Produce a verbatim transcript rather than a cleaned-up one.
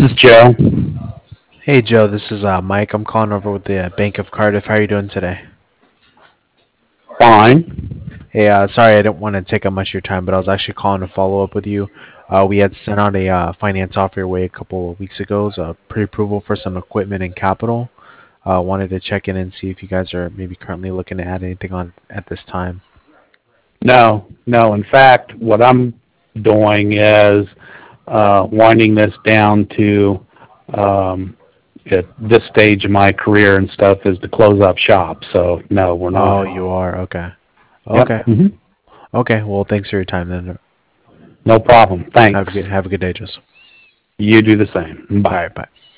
is Joe. Hey Joe, this is uh, Mike. I'm calling over with the uh, Bank of Cardiff. How are you doing today? Fine. Hey, uh, sorry I didn't want to take up much of your time, but I was actually calling to follow up with you. Uh, we had sent out a uh, finance offer your way a couple of weeks ago, so pre-approval for some equipment and capital. Uh, wanted to check in and see if you guys are maybe currently looking to add anything on at this time. No, no. In fact, what I'm doing is uh, winding this down to um, at this stage of my career and stuff is to close up shop. So no, we're not. Oh, you are? Okay. Yep. Okay. hmm Okay. Well, thanks for your time then. No problem. Have Thanks. a good have a good day, Joseph. You do the same. All Bye. right. Bye.